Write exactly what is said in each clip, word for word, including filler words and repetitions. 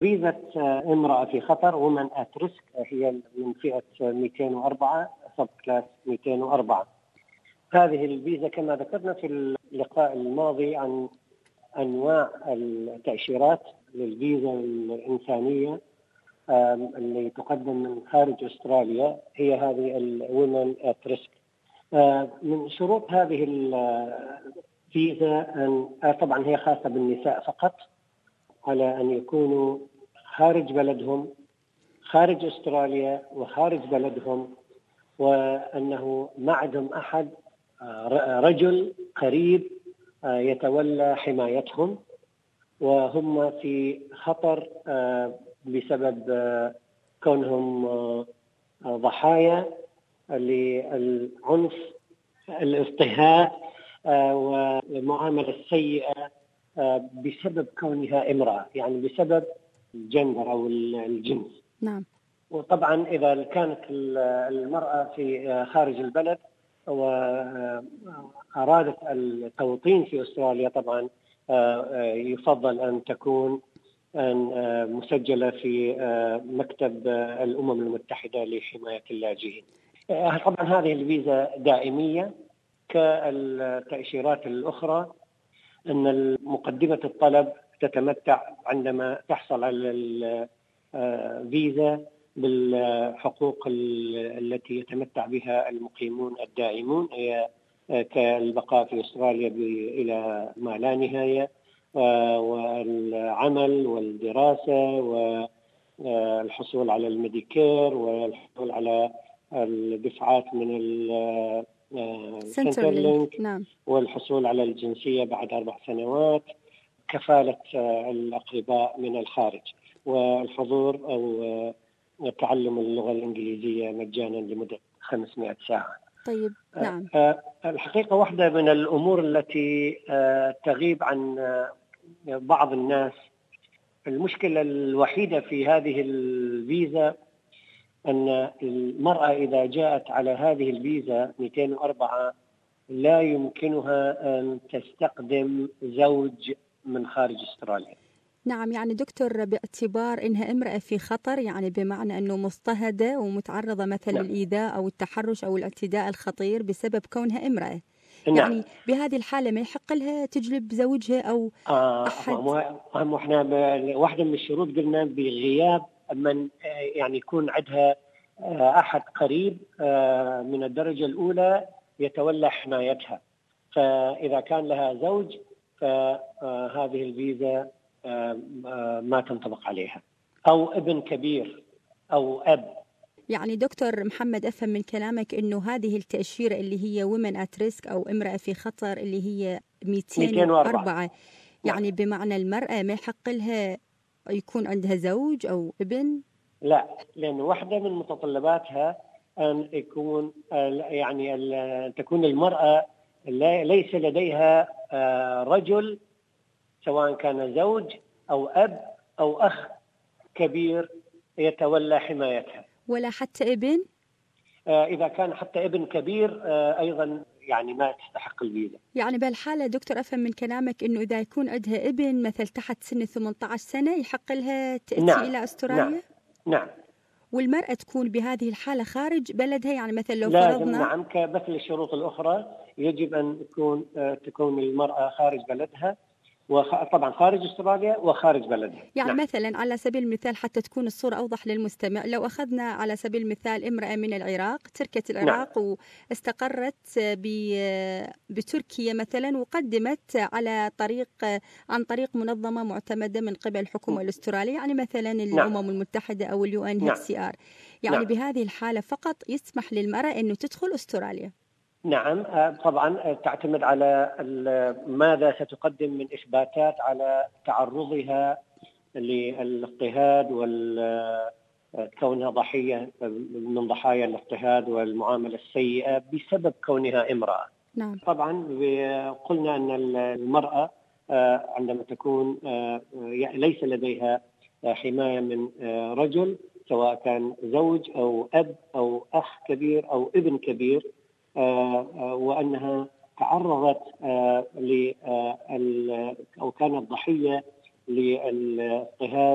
فيزا امرأة في خطر ومن ات ريسك هي من فئة مئتين وأربعة سب كلاس مئتين وأربعة. هذه الفيزا كما ذكرنا في اللقاء الماضي عن أنواع التأشيرات للفيزا الإنسانية اللي تقدم من خارج أستراليا، هي هذه الومن ات ريسك. من شروط هذه الفيزا أن طبعا هي خاصة بالنساء فقط، على أن يكونوا خارج بلدهم، خارج أستراليا وخارج بلدهم، وأنه ما عندهم أحد رجل قريب يتولى حمايتهم، وهم في خطر بسبب كونهم ضحايا للعنف، الاضطهاد والمعاملة السيئة بسبب كونها امرأة، يعني بسبب الجندر أو الجنس. نعم. وطبعا إذا كانت المرأة في خارج البلد وأرادت التوطين في أستراليا، طبعا يفضل أن تكون مسجلة في مكتب الأمم المتحدة لحماية اللاجئين. طبعا هذه الفيزا دائمية كالتأشيرات الأخرى، أن مقدمة الطلب تتمتع عندما تحصل على الفيزا بالحقوق التي يتمتع بها المقيمون الدائمون، هي كالبقاء في أستراليا إلى ما لا نهاية، والعمل والدراسة والحصول على الميديكير والحصول على الدفعات من السنترلينك، نعم. والحصول على الجنسية بعد أربع سنوات، كفالة الأقرباء من الخارج، والحضور أو تعلم اللغة الإنجليزية مجانا لمدة خمسمائة ساعة. طيب، نعم. الحقيقة واحدة من الأمور التي تغيب عن بعض الناس، المشكلة الوحيدة في هذه الفيزا أن المرأة إذا جاءت على هذه الفيزا مئتين وأربعة لا يمكنها أن تستقدم زوج من خارج أستراليا. نعم، يعني دكتور، باعتبار أنها امرأة في خطر، يعني بمعنى أنه مضطهدة ومتعرضة مثلا نعم. للإيذاء أو التحرش أو الاعتداء الخطير بسبب كونها امرأة. نعم. يعني بهذه الحالة ما يحق لها تجلب زوجها أو آه أحد؟ احنا واحدة من الشروط قلنا بغياب من يعني يكون عندها أحد قريب من الدرجة الأولى يتولى حمايتها. فإذا كان لها زوج فهذه الفيزا ما تنطبق عليها، أو ابن كبير أو أب. يعني دكتور محمد، أفهم من كلامك أنه هذه التأشيرة اللي هي women at risk أو امرأة في خطر اللي هي مئتين وأربعة، يعني بمعنى المرأة ما يحق لها يكون عندها زوج أو ابن؟ لا، لأن واحدة من متطلباتها أن يكون يعني أن تكون المرأة ليس لديها رجل، سواء كان زوج أو أب أو أخ كبير يتولى حمايتها، ولا حتى ابن. إذا كان حتى ابن كبير أيضا يعني ما تستحق الفيزا. يعني بهالحالة دكتور، أفهم من كلامك إنه إذا يكون عندها ابن مثل تحت سن ثمانية عشر سنة يحق لها تأتي نعم. إلى أستراليا؟ نعم. نعم. والمرأة تكون بهذه الحالة خارج بلدها، يعني مثل لو لازم فرضنا. نعم، كمثل الشروط الأخرى يجب أن تكون تكون المرأة خارج بلدها، وطبعا خارج أستراليا وخارج بلدها. يعني نعم. مثلا على سبيل المثال حتى تكون الصورة أوضح للمستمع، لو أخذنا على سبيل المثال امرأة من العراق تركت العراق، نعم. واستقرت بتركيا مثلا، وقدمت على طريق عن طريق منظمة معتمدة من قبل الحكومة الأسترالية، يعني مثلا الأمم نعم. المتحدة أو اليو إن إتش سي آر. يعني نعم. بهذه الحالة فقط يسمح للمرأة أنه تدخل أستراليا. نعم، طبعا تعتمد على ماذا ستقدم من إثباتات على تعرضها للاضطهاد وكونها ضحية من ضحايا الاضطهاد والمعاملة السيئة بسبب كونها امرأة. نعم. طبعا قلنا أن المرأة عندما تكون ليس لديها حماية من رجل، سواء كان زوج أو أب أو أخ كبير أو ابن كبير، وأنها تعرضت ل أو كانت ضحية للاضطهاد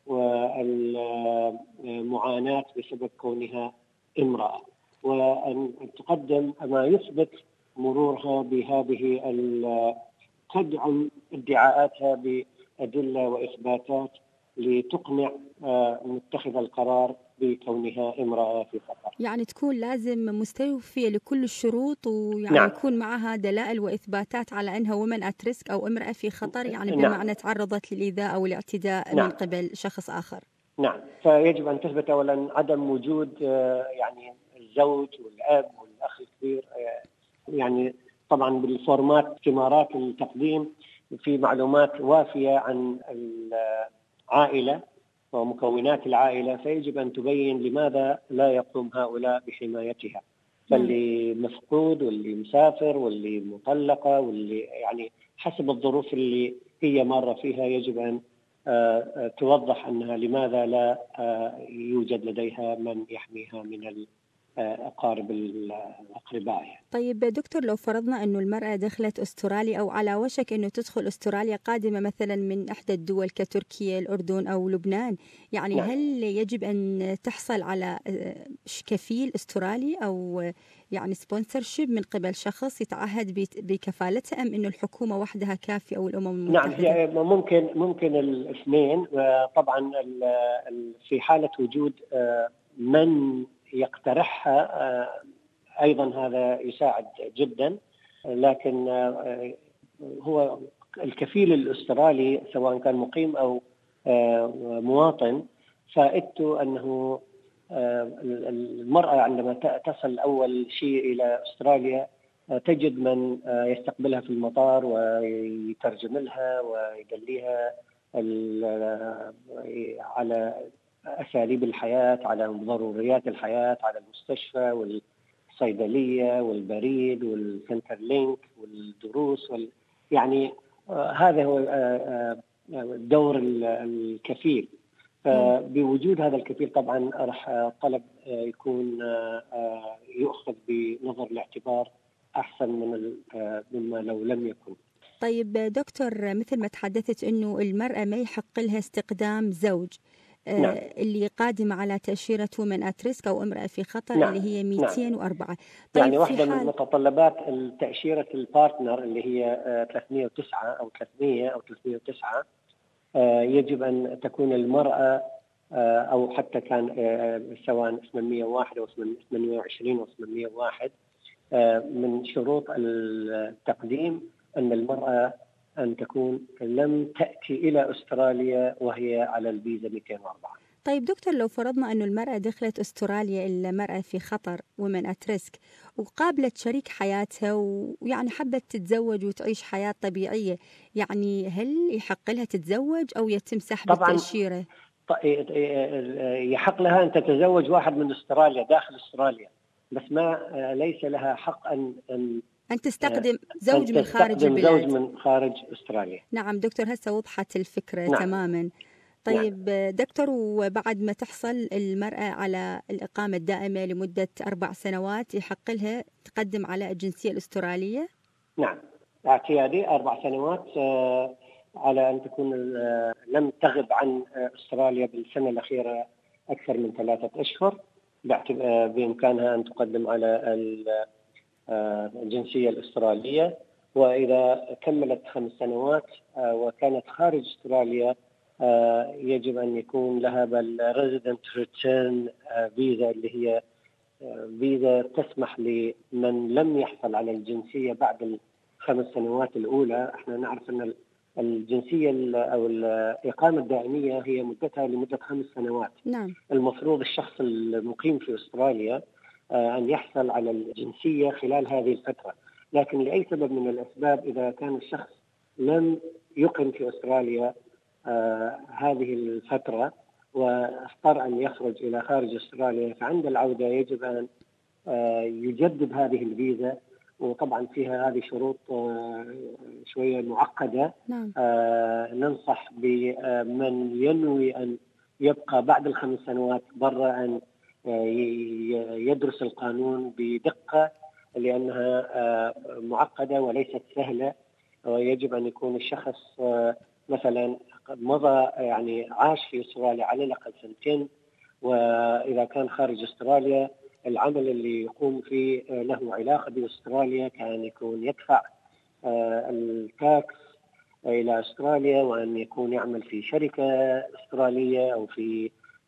والمعاناة بسبب كونها امرأة، وأن تقدم ما يثبت مرورها بهذه، تدعم ادعاءاتها بأدلة وإثباتات لتقنع متخذ القرار بكونها امرأة في خطر. يعني تكون لازم مستوفية لكل الشروط، ويعني نعم. يكون معها دلائل وإثباتات على أنها ومن أت ريسك أو امرأة في خطر، يعني نعم. بمعنى تعرضت للإيذاء أو الاعتداء نعم. من قبل شخص آخر. نعم، فيجب أن تثبت أولا عدم وجود يعني الزوج والأب والأخ الكبير، يعني طبعا بالفورمات استمارات التقديم في معلومات وافية عن العائلة ومكونات العائلة، فيجب أن تبين لماذا لا يقوم هؤلاء بحمايتها. فاللي مفقود واللي مسافر واللي مطلقة واللي يعني حسب الظروف اللي هي مارة فيها يجب أن توضح أنها لماذا لا يوجد لديها من يحميها من أقارب الأقرباء. طيب دكتور، لو فرضنا أنه المرأة دخلت أستراليا أو على وشك أنه تدخل أستراليا، قادمة مثلا من إحدى الدول كتركيا، الأردن أو لبنان، يعني نعم. هل يجب أن تحصل على كفيل أسترالي أو يعني سبونسرشيب من قبل شخص يتعهد بكفالتها، أم أنه الحكومة وحدها كافية أو الأمم المتحدة؟ نعم، هي ممكن ممكن الاثنين. طبعا في حالة وجود من يقترحها أيضا هذا يساعد جدا، لكن هو الكفيل الأسترالي سواء كان مقيم أو مواطن فائدته أنه المرأة عندما تصل أول شيء إلى أستراليا تجد من يستقبلها في المطار ويترجم لها ويدليها على أساليب الحياة، على ضروريات الحياة، على المستشفى والصيدلية والبريد والسنتر لينك والدروس وال... يعني هذا هو دور الكفيل. فبوجود هذا الكفيل طبعا راح الطلب يكون يؤخذ بنظر الاعتبار أحسن من مما لو لم يكن. طيب دكتور، مثل ما تحدثت أنه المرأة ما يحق لها استقدام زوج، نعم. اللي قادمة على تأشيرة ومن أت ريسك أو امرأة في خطر، نعم. اللي هي مئتين وأربعة. نعم. طيب يعني واحدة حال... من متطلبات تأشيرة البارتنر اللي هي ثلاثمئة وتسعة أو ثلاثمئة أو ثلاثمئة وتسعة يجب أن تكون المرأة أو حتى كان سواء ثمانمئة وواحد أو ثمانمئة وعشرين أو ثمانمئة وواحد، من شروط التقديم أن المرأة أن تكون لم تأتي إلى أستراليا وهي على الفيزا مئتين وأربعة. طيب دكتور، لو فرضنا أنه المرأة دخلت أستراليا المرأة في خطر ومن أت ريسك، وقابلت شريك حياتها ويعني حبت تتزوج وتعيش حياة طبيعية، يعني هل يحق لها تتزوج أو يتم سحب التأشيرة؟ يحق لها أن تتزوج واحد من أستراليا داخل أستراليا، بس ما ليس لها حق أن أن أن تستقدم زوج من خارج البلاد. زوج من خارج أستراليا. نعم دكتور، هسه وضحت الفكرة. نعم. تماما. طيب نعم. دكتور، وبعد ما تحصل المرأة على الإقامة الدائمة لمدة أربع سنوات يحق لها تقدم على الجنسية الأسترالية؟ نعم، اعتيادي أربع سنوات على أن تكون لم تغب عن أستراليا بالسنة الأخيرة أكثر من ثلاثة أشهر، بإمكانها أن تقدم على الجنسية الأسترالية. وإذا كملت خمس سنوات وكانت خارج أستراليا يجب أن يكون لها بالريزيدنت ريتيرن فيزا، اللي هي فيزا تسمح لمن لم يحصل على الجنسية بعد الخمس سنوات الأولى. احنا نعرف أن الجنسية أو الإقامة الدائمية هي مدتها لمدة خمس سنوات. نعم. المفروض الشخص المقيم في أستراليا أن يحصل على الجنسية خلال هذه الفترة، لكن لأي سبب من الأسباب إذا كان الشخص لم يقم في أستراليا آه هذه الفترة واضطر أن يخرج إلى خارج أستراليا، فعند العودة يجب أن آه يجدد هذه الفيزا، وطبعا فيها هذه شروط آه شوية معقدة. نعم. آه ننصح بمن ينوي أن يبقى بعد الخمس سنوات برا أن آه يدرس القانون بدقة، لأنها آه معقدة وليست سهلة، ويجب أن يكون الشخص آه مثلا مضى يعني عاش في أستراليا على الأقل سنتين، وإذا كان خارج أستراليا العمل اللي يقوم فيه له علاقة بأستراليا كان يكون يدفع التاكس إلى أستراليا، وأن يكون يعمل في شركة أسترالية أو في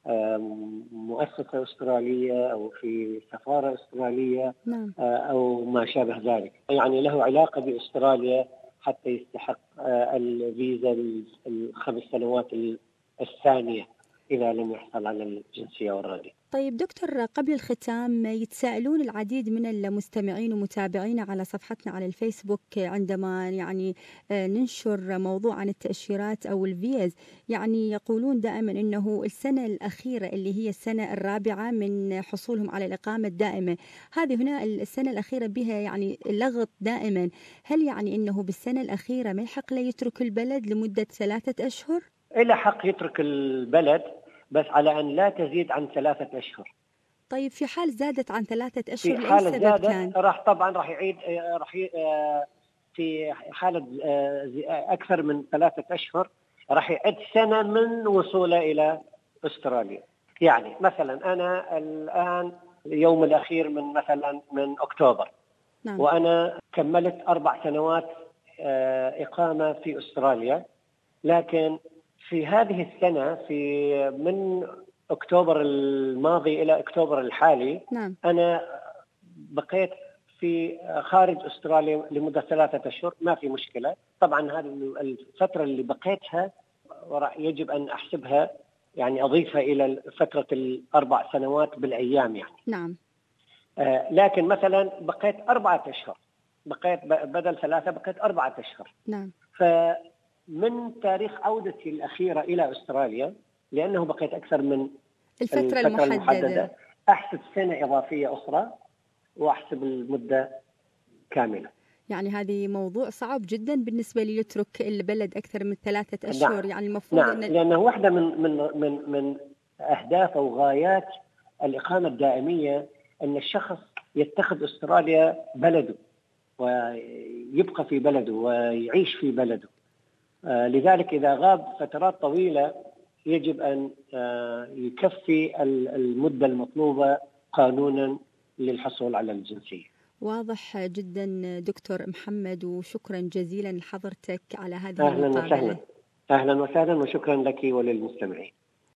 مؤسسة أسترالية أو في سفارة أسترالية نعم. أو ما شابه ذلك، يعني له علاقة بأستراليا حتى يستحق الفيزا الخمس سنوات الثانية إذا لم يحصل على الجنسية والردي. طيب دكتور، قبل الختام، يتساءلون العديد من المستمعين ومتابعين على صفحتنا على الفيسبوك عندما يعني ننشر موضوع عن التأشيرات أو الفيز، يعني يقولون دائما إنه السنة الأخيرة اللي هي السنة الرابعة من حصولهم على الإقامة الدائمة، هذه هنا السنة الأخيرة بها يعني لغط دائما. هل يعني إنه بالسنة الأخيرة ما يحق له يترك البلد لمدة ثلاثة أشهر؟ إلى حق يترك البلد، بس على أن لا تزيد عن ثلاثة أشهر. طيب في حال زادت عن ثلاثة أشهر في حالة لأي سبب زادت كان؟ راح طبعا راح يعيد راح في حالة أكثر من ثلاثة أشهر راح يعد سنة من وصوله إلى أستراليا. يعني مثلا أنا الآن اليوم الأخير من مثلا من أكتوبر، نعم. وأنا كملت أربع سنوات إقامة في أستراليا، لكن في هذه السنة في من أكتوبر الماضي إلى أكتوبر الحالي، نعم. أنا بقيت في خارج أستراليا لمدة ثلاثة أشهر، ما في مشكلة. طبعا هذه الفترة اللي بقيتها يجب أن أحسبها، يعني أضيفها إلى فترة الأربع سنوات بالأيام يعني. نعم. آه لكن مثلا بقيت أربعة أشهر، بقيت بدل ثلاثة بقيت أربعة أشهر. نعم. فمن تاريخ عودتي الأخيرة إلى أستراليا، لأنه بقيت أكثر من الفترة, الفترة المحددة. المحددة أحسب سنة إضافية أخرى وأحسب المدة كاملة. يعني هذه موضوع صعب جدا بالنسبة لي يترك البلد أكثر من ثلاثة أشهر. نعم. يعني المفروض نعم. أن لأنه واحدة من من من من أهداف أو غايات الإقامة الدائمية أن الشخص يتخذ أستراليا بلده ويبقى في بلده ويعيش في بلده. آه لذلك إذا غاب فترات طويلة يجب أن آه يكفي المدة المطلوبة قانونا للحصول على الجنسية. واضح جدا دكتور محمد، وشكرا جزيلا لحضرتك على هذه أهلا المقابلة. وسهلا. أهلا وسهلا وشكرا لك وللمستمعين.